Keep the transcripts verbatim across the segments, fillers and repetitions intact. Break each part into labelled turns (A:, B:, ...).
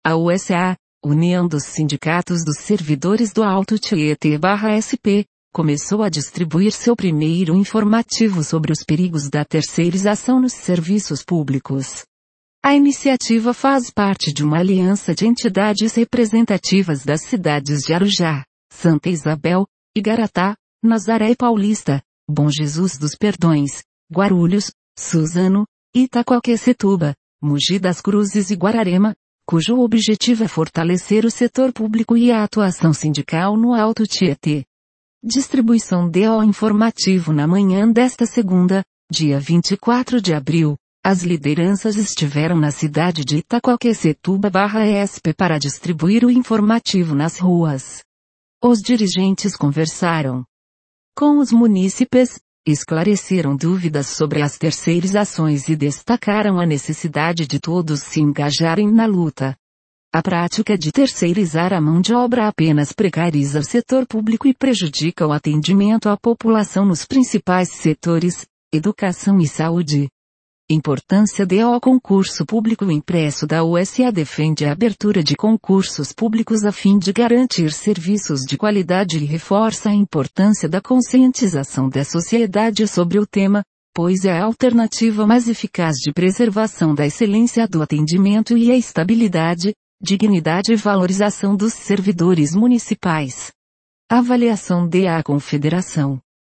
A: A U S A, União dos Sindicatos dos Servidores do Alto Tietê-S P, começou a distribuir seu primeiro informativo sobre os perigos da terceirização nos serviços públicos. A iniciativa faz parte de uma aliança de entidades representativas das cidades de Arujá, Santa Isabel, Igaratá, Nazaré Paulista, Bom Jesus dos Perdões, Guarulhos, Suzano, Itaquaquecetuba, Mogi das Cruzes e Guararema, cujo objetivo é fortalecer o setor público e a atuação sindical no Alto Tietê. Distribuição de O informativo na manhã desta segunda, dia vinte e quatro de abril. As lideranças estiveram na cidade de Itaquaquecetuba-E S P para distribuir o informativo nas ruas. Os dirigentes conversaram com os munícipes, esclareceram dúvidas sobre as terceirizações e destacaram a necessidade de todos se engajarem na luta. A prática de terceirizar a mão de obra apenas precariza o setor público e prejudica o atendimento à população nos principais setores, educação e saúde. Importância de O concurso público impresso da U S A defende a abertura de concursos públicos a fim de garantir serviços de qualidade e reforça a importância da conscientização da sociedade sobre o tema, pois é a alternativa mais eficaz de preservação da excelência do atendimento e a estabilidade, dignidade e valorização dos servidores municipais. Avaliação da Confederação.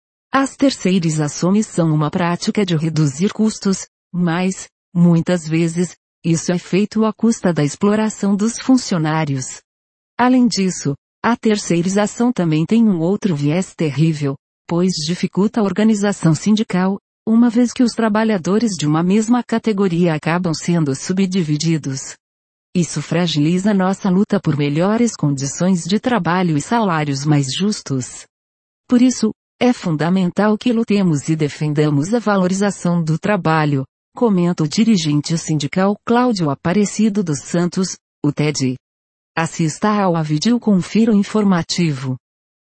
A: As terceirizações são uma prática de reduzir custos, mas, muitas vezes, isso é feito à custa da exploração dos funcionários. Além disso, a terceirização também tem um outro viés terrível, pois dificulta a organização sindical, uma vez que os trabalhadores de uma mesma categoria acabam sendo subdivididos. Isso fragiliza nossa luta por melhores condições de trabalho e salários mais justos. Por isso, é fundamental que lutemos e defendamos a valorização do trabalho, comenta o dirigente sindical Cláudio Aparecido dos Santos, o T E D. Assista ao vídeo e confira o informativo.